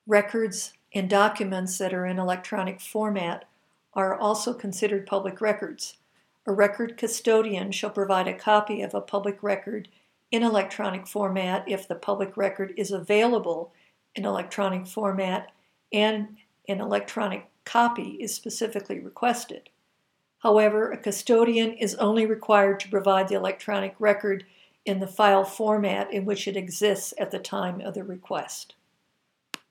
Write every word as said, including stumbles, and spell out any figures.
Records and documents that are in electronic format are also considered public records. A record custodian shall provide a copy of a public record in electronic format if the public record is available in electronic format and an electronic copy is specifically requested. However, a custodian is only required to provide the electronic record in the file format in which it exists at the time of the request.